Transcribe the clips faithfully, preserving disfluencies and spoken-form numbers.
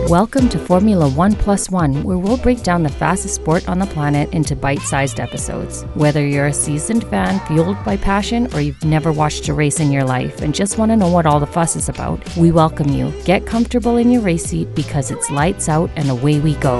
Welcome to Formula One Plus One, where we'll break down the fastest sport on the planet into bite-sized episodes. Whether you're a seasoned fan fueled by passion or you've never watched a race in your life and just want to know what all the fuss is about, we welcome you. Get comfortable in your race seat because it's lights out and away we go.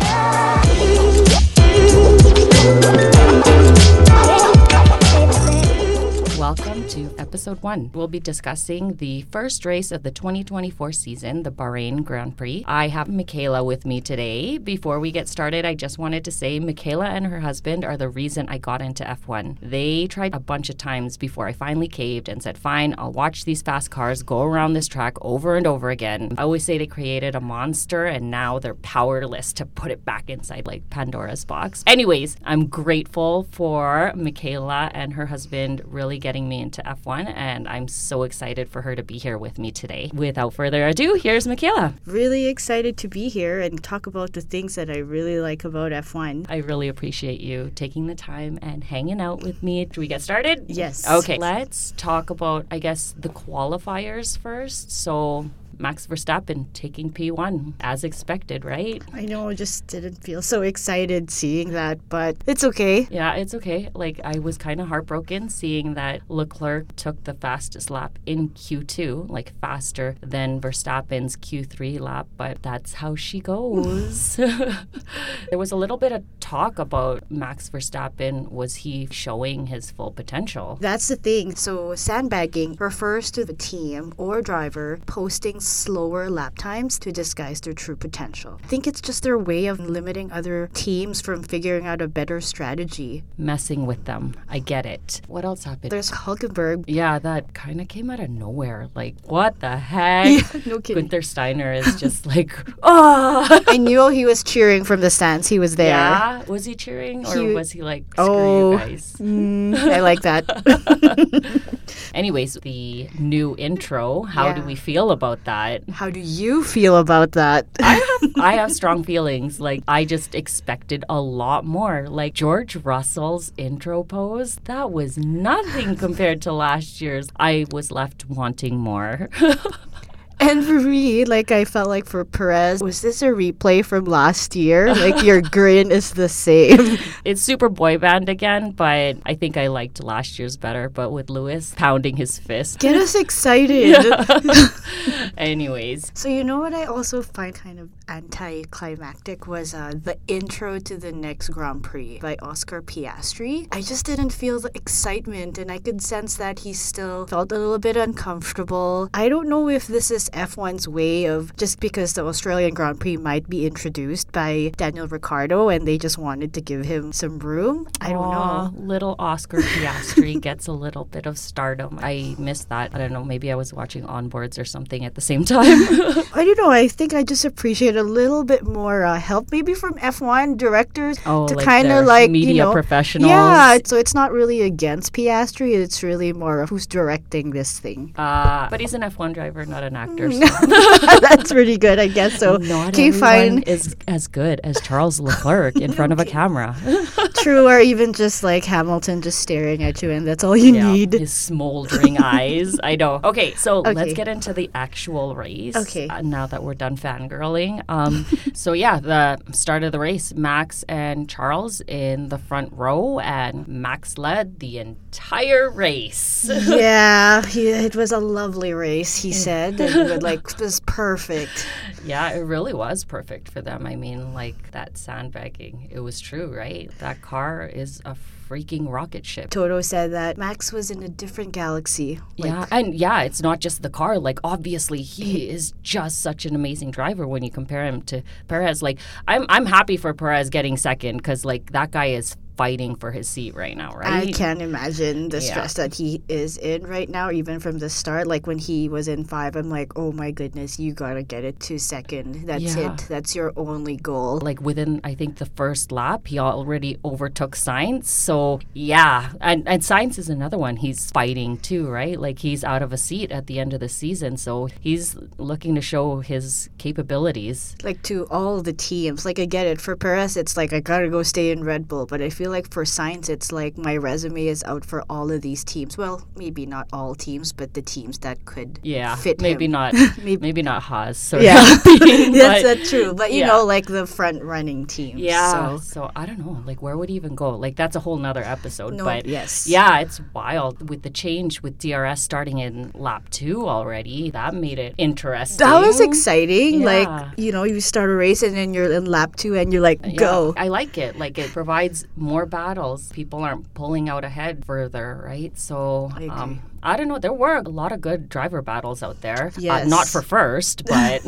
Welcome to episode one. We'll be discussing the first race of the twenty twenty-four season, the Bahrain Grand Prix. I have Michaela with me today. Before we get started, I just wanted to say Michaela and her husband are the reason I got into F one. They tried a bunch of times before I finally caved and said, fine, I'll watch these fast cars go around this track over and over again. I always say they created a monster and now they're powerless to put it back inside like Pandora's box. Anyways, I'm grateful for Michaela and her husband really getting me into F one, and I'm so excited for her to be here with me today. Without further ado, here's Michaela. Really excited to be here and talk about the things that I really like about F one. I really appreciate you taking the time and hanging out with me. Do we get started? Yes. Okay, let's talk about, I guess, the qualifiers first. So Max Verstappen taking P one, as expected, right? I know, I just didn't feel so excited seeing that, but it's okay. Yeah, it's okay. Like, I was kind of heartbroken seeing that Leclerc took the fastest lap in Q two, like faster than Verstappen's Q three lap, but that's how she goes. There was a little bit of talk about Max Verstappen. Was he showing his full potential? That's the thing. So sandbagging refers to the team or driver posting slower lap times to disguise their true potential. I think it's just their way of limiting other teams from figuring out a better strategy. Messing with them. I get it. What else happened? There's Hulkenberg. Yeah, that kind of came out of nowhere. Like, what the heck? Yeah, no kidding. Gunther Steiner is just like, oh! I knew he was cheering from the stands. He was there. Yeah? Was he cheering? Or He- was he like, screw Oh, you guys? Mm, I like that. Anyways, the new intro, how Yeah. do we feel about that? How do you feel about that? I have I have strong feelings. Like, I just expected a lot more. Like, George Russell's intro pose, that was nothing compared to last year's. I was left wanting more. And for me, like, I felt like for Perez, was this a replay from last year? Like, your grin is the same. It's super boy band again, but I think I liked last year's better. But with Lewis pounding his fist. Get us excited. Anyways. So you know what I also find kind of anticlimactic was uh, the intro to the next Grand Prix by Oscar Piastri. I just didn't feel the excitement, and I could sense that he still felt a little bit uncomfortable. I don't know if this is F one's way of, just because the Australian Grand Prix might be introduced by Daniel Ricciardo and they just wanted to give him some room. I don't Aw, know. Little Oscar Piastri gets a little bit of stardom. I missed that. I don't know. Maybe I was watching onboards or something at the same time. I don't know. I think I just appreciate a little bit more uh, help, maybe from F one directors Oh, to like kind they're of like media you know, professionals. Yeah, so it's not really against Piastri. It's really more of who's directing this thing. Uh, but he's an F one driver, not an actor. So. That's pretty good, I guess. So Not can you everyone find is as good as Charles Leclerc in front of a camera. true, or even just like Hamilton just staring at you, and that's all you Yeah, need. his smoldering eyes. I know. Okay, so Okay. let's get into the actual race. Okay. Uh, now that we're done fangirling. Um, so yeah, the start of the race, Max and Charles in the front row, and Max led the entire race. Yeah, he, it was a lovely race, he said, and it would, like it was perfect. Yeah, it really was perfect for them. I mean, like, that sandbagging, it was true, right? That car is a freaking rocket ship. Toto said that Max was in a different galaxy. Like, Yeah, and yeah, it's not just the car. Like, obviously, he is just such an amazing driver when you compare him to Perez. Like, I'm I'm happy for Perez getting second because, like, that guy is fighting for his seat right now, right? I can't imagine the Yeah. stress that he is in right now, even from the start. Like when he was in five, I'm like, oh my goodness, you gotta get it to second. That's Yeah. it. That's your only goal. Like within, I think, the first lap, he already overtook Sainz. So yeah, and and Sainz is another one. He's fighting too, right? Like he's out of a seat at the end of the season, so he's looking to show his capabilities. Like to all the teams. Like I get it. For Perez, it's like I gotta go stay in Red Bull, but I feel feel like for Sainz, it's like my resume is out for all of these teams. Well, maybe not all teams, but the teams that could yeah, fit maybe him. not, maybe. maybe not Haas. Or Yeah, being, that's but, uh, true. But you yeah. know, like the front running teams. Yeah. So. so I don't know. Like, where would he even go? Like, that's a whole nother episode. No, but yes. yeah, it's wild with the change with D R S starting in lap two already. That made it interesting. That was exciting. Yeah. Like, you know, you start a race and then you're in lap two and you're like, Yeah, go. I like it. Like, it provides more battles. People aren't pulling out ahead further, right? So, I agree. um, I don't know. There were a lot of good driver battles out there. Yes. Uh, not for first, but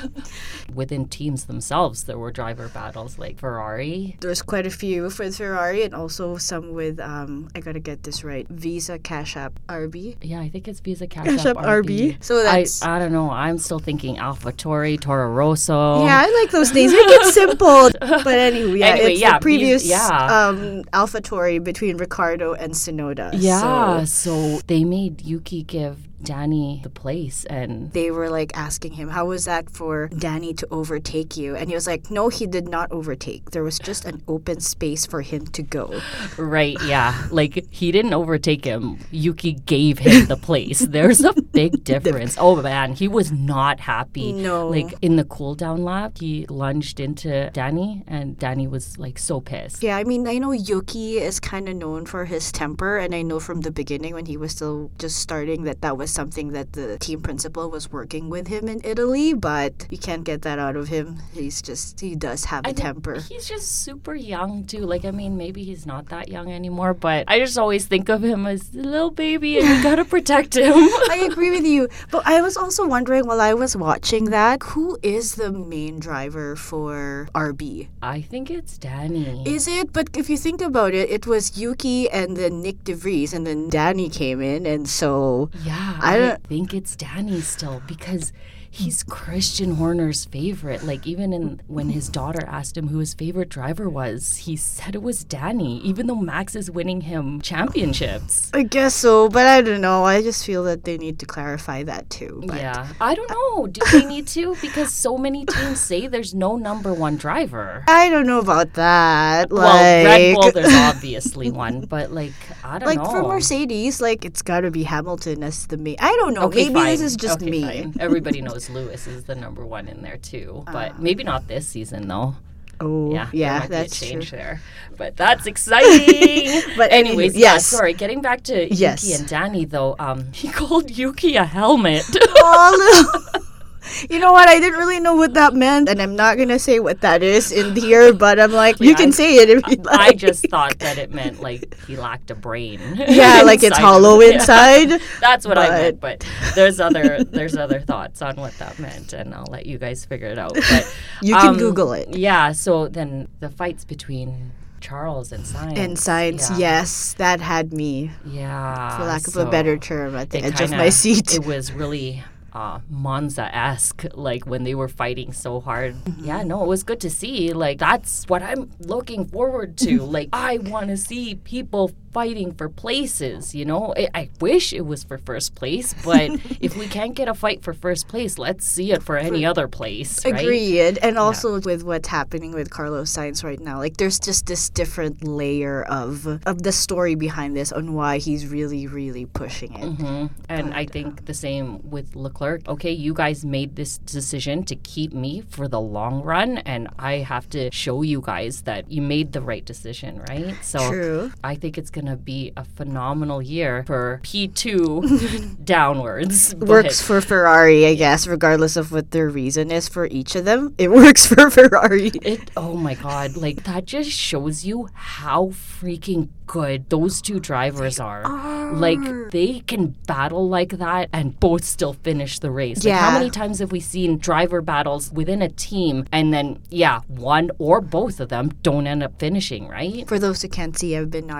within teams themselves, there were driver battles like Ferrari. There's quite a few for Ferrari and also some with, um, I gotta get this right, Visa Cash App R B. Yeah, I think it's Visa Cash, Cash App App R B. So that's... I, I don't know. I'm still thinking AlphaTauri, Toro Rosso. Yeah, I like those names. Make it simple. But anyway, yeah, Anyway, it's yeah, the previous these- yeah. um, AlphaTauri between Ricardo and Tsunoda. Yeah, So so they made Yuki give Danny the place, and they were like asking him, how was that for Danny to overtake you? And he was like, no, he did not overtake. There was just an open space for him to go. right, yeah, like he didn't overtake him. Yuki gave him the place. There's a big difference. Oh man, he was not happy. No. Like in the cool down lap, he lunged into Danny, and Danny was like so pissed. Yeah, I mean, I know Yuki is kind of known for his temper, and I know from the beginning when he was still just starting that that was something that the team principal was working with him in Italy, but you can't get that out of him. He's just, he does have a I think temper. He's just super young too. Like, I mean, maybe he's not that young anymore, but I just always think of him as a little baby, and you gotta protect him. I agree with you. But I was also wondering while I was watching that, who is the main driver for R B? I think it's Danny. Is it? But if you think about it, it was Yuki and then Nick DeVries, and then Danny came in, and so Yeah, I I, don't- think it's Danny still because he's Christian Horner's favorite. Like, even in when his daughter asked him who his favorite driver was, he said it was Danny, even though Max is winning him championships. I guess so, but I don't know. I just feel that they need to clarify that too. But Yeah, I don't know. Do they need to? Because so many teams say there's no number one driver. I don't know about that. Like, Well, Red Bull, there's obviously one, but like, I don't like know. for Mercedes, like it's got to be Hamilton as the main. I don't know. Okay, Maybe fine. this is just Okay, me. fine. Everybody knows Lewis is the number one in there too, but Uh, maybe not this season though. Oh, Yeah, yeah, there might that's be a true. change there, but that's exciting. But anyways, anywho, yeah, yes. sorry. Getting back to Yes. Yuki and Danny though, um, he called Yuki a helmet. Oh, no. You know what? I didn't really know what that meant, and I'm not gonna say what that is in here. But I'm like, you Yeah, can I- say it if you like. I just thought that it meant like he lacked a brain. yeah, like it's inside hollow of it. Yeah. inside. That's what I But- meant, but there's other there's other thoughts on what that meant, and I'll let you guys figure it out. But You can um, Google it. Yeah. So then the fights between Charles and Sainz. And science, yeah. yes, that had me, Yeah. for lack of so a better term, at the it edge of kinda- my seat. It was really uh, Monza-esque, like when they were fighting so hard. Mm-hmm. Yeah, no, it was good to see. Like, that's what I'm looking forward to. Like, I want to see people fighting for places, you know? I, I wish it was for first place, but if we can't get a fight for first place, let's see it for any other place, right? Agreed. And also with what's happening with Carlos Sainz right now, like there's just this different layer of of the story behind this on why he's really, really pushing it. hmm And I think the same with Leclerc. Okay, you guys made this decision to keep me for the long run, and I have to show you guys that you made the right decision, right? So True. I think it's going to be a phenomenal year for P two downwards. but- Works for Ferrari, I guess, regardless of what their reason is for each of them. It works for Ferrari. It, oh my God, like that just shows you how freaking good those two drivers are. Like they can battle like that and both still finish the race. Like how Yeah. many times have we seen driver battles within a team and then, yeah, one or both of them don't end up finishing, right? For those who can't see, I've been nodding my head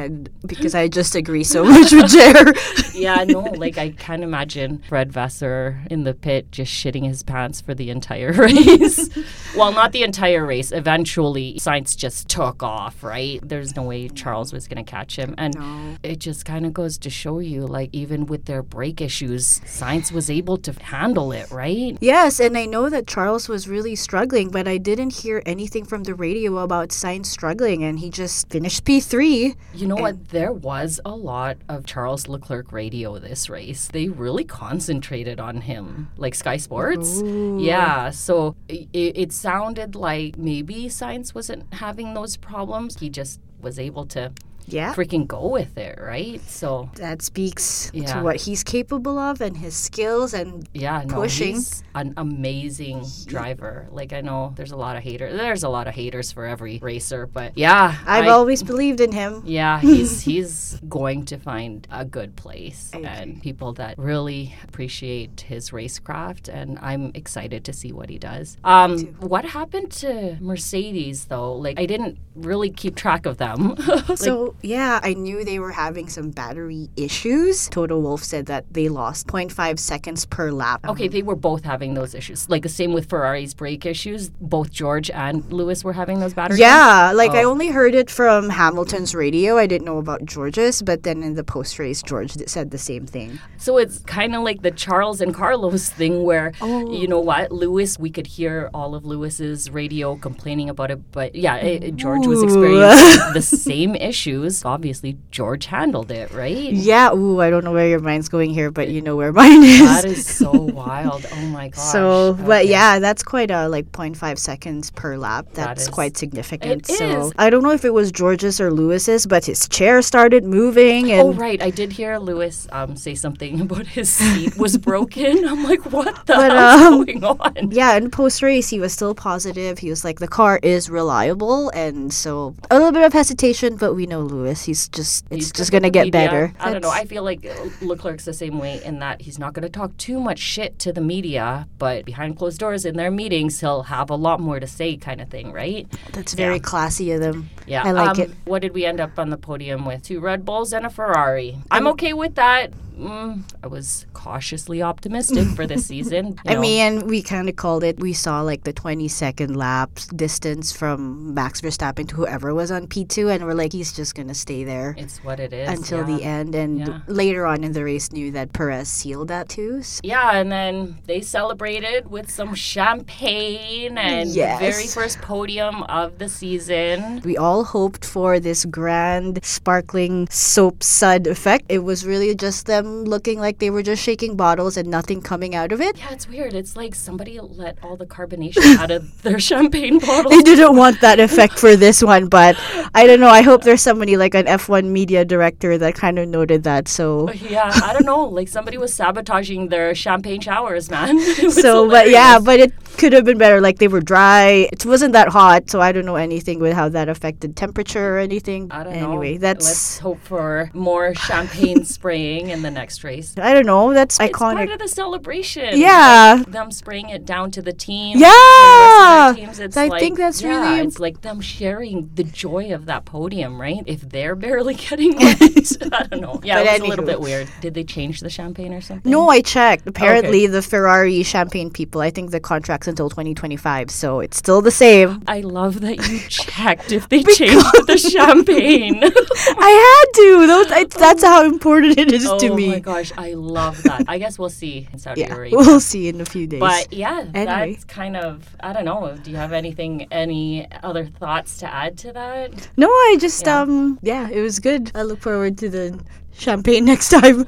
head because I just agree so much with Jer. Yeah, no, like I can't imagine Fred Vasseur in the pit just shitting his pants for the entire race. Well, not the entire race. Eventually, Sainz just took off, right? There's no way Charles was going to catch him. And No. it just kind of goes to show you, like, even with their brake issues, Sainz was able to handle it, right? Yes, and I know that Charles was really struggling, but I didn't hear anything from the radio about Sainz struggling, and he just finished P three. You know what? There was a lot of Charles Leclerc radio this race. They really concentrated on him, like Sky Sports. Ooh. Yeah, so it, it sounded like maybe Sainz wasn't having those problems. He just was able to Yeah. freaking go with it, right? So That speaks Yeah. to what he's capable of and his skills and yeah, no, pushing. he's an amazing driver. Like, I know there's a lot of haters. There's a lot of haters for every racer, but yeah, I've I- always believed in him. Yeah, he's he's going to find a good place I agree. and people that really appreciate his racecraft, and I'm excited to see what he does. Um, too. what happened to Mercedes though? Like, I didn't really keep track of them. Like, So, yeah, I knew they were having some battery issues. Toto Wolff said that they lost zero point five seconds per lap. okay, they were both having those issues. Like the same with Ferrari's brake issues. Both George and Lewis were having those battery. Yeah, like I Oh. only heard it from Hamilton's radio. I didn't know about George's, but then in the post race, George th- said the same thing. So it's kind of like the Charles and Carlos thing where, Oh. you know what, Lewis, we could hear all of Lewis's radio complaining about it. But yeah, it, it- George was Ooh. experiencing the same issues. Obviously, George handled it, right? Yeah, ooh, I don't know where your mind's going here, but you know where mine is. That is so wild. Oh my gosh. So, but Okay. yeah, that's quite a like zero point five seconds per lap. That That's is- quite significant. it so is. I don't know if it was George's or Lewis's, but his chair started moving, and Oh, right. I did hear Lewis um, say something about his seat was broken. I'm like, what the But, hell's um, going on? yeah, in post race, he was still positive. He was like, the car is reliable, and so a little bit of hesitation, but we know Lewis. He's just it's He's just good gonna with the get media. better. I don't know. That's- I feel like Leclerc's the same way in that he's not going to talk too much shit to the media, but behind closed doors in their meetings, he'll have a lot more to say, kind of thing, right? That's very Yeah. classy of them. Yeah, I like um, it. What did we end up on the podium with? Two Red Bulls and a Ferrari. I'm okay with that. Mm, I was cautiously optimistic for this season. you I know. mean, we kind of called it. We saw like the twenty second lap distance from Max Verstappen to whoever was on P two, and we're like, he's just gonna stay there it's what it is until yeah. the end. And Yeah. later on in the race, knew that Perez sealed that too. So Yeah, and then they celebrated with some champagne and Yes. the very first podium of the season. we all hoped for this grand, sparkling soap sud effect. It was really just them looking like they were just shaking bottles and nothing coming out of it. Yeah, it's weird. It's like somebody let all the carbonation out of their champagne bottle. They didn't want that effect for this one, but I don't know. I hope there's somebody like an F one media director that kind of noted that. So, Yeah, I don't know. Like somebody was sabotaging their champagne showers, man. It was so, but yeah, hilarious. but it could have been better. Like they were dry. It wasn't that hot, so I don't know anything with how that affected temperature or anything. I don't know. Anyway, that's Let's hope for more champagne spraying in the next race. I don't know. That's It's part iconic. of the celebration. Yeah. Like them spraying it down to the team. Yeah. The rest of their teams, it's I like, think that's yeah, really imp- it's like them sharing the joy of that podium, right? If they're barely getting wet, I don't know. Yeah, But it was a little anywho. bit weird. Did they change the champagne or something? No, I checked. Apparently, the Ferrari champagne people, I think the contract's until twenty twenty-five, so it's still the same. I love that you checked if they changed the champagne. I had to. Those, I, that's how important it is oh to me. my gosh, I love that. I guess we'll see in Saudi Yeah, Arabia. we'll see in a few days. But yeah, Anyway. that's kind of, I don't know. Do you have anything, any other thoughts to add to that? no, I just, Yeah. um, yeah, it was good. I look forward to the champagne next time.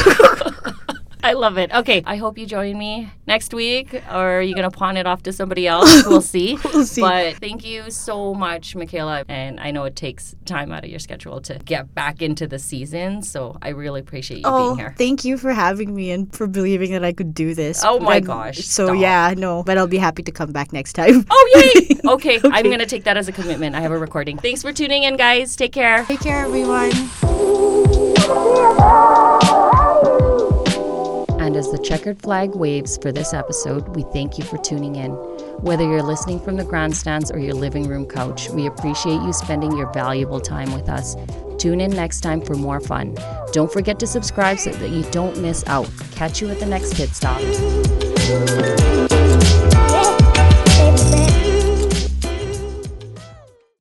I love it. Okay, I hope you join me next week, or are you going to pawn it off to somebody else? We'll see. We'll see. But thank you so much, Michaela. And I know it takes time out of your schedule to get back into the season, so I really appreciate you Oh, being here. thank you for having me and for believing that I could do this. Oh my And gosh, So stop. yeah, no, but I'll be happy to come back next time. Oh, yay! Okay, I'm going to take that as a commitment. I have a recording. Thanks for tuning in, guys. Take care. Take care, everyone. And as the checkered flag waves for this episode, we thank you for tuning in. Whether you're listening from the grandstands or your living room couch, we appreciate you spending your valuable time with us. Tune in next time for more fun. Don't forget to subscribe so that you don't miss out. Catch you at the next pit stop.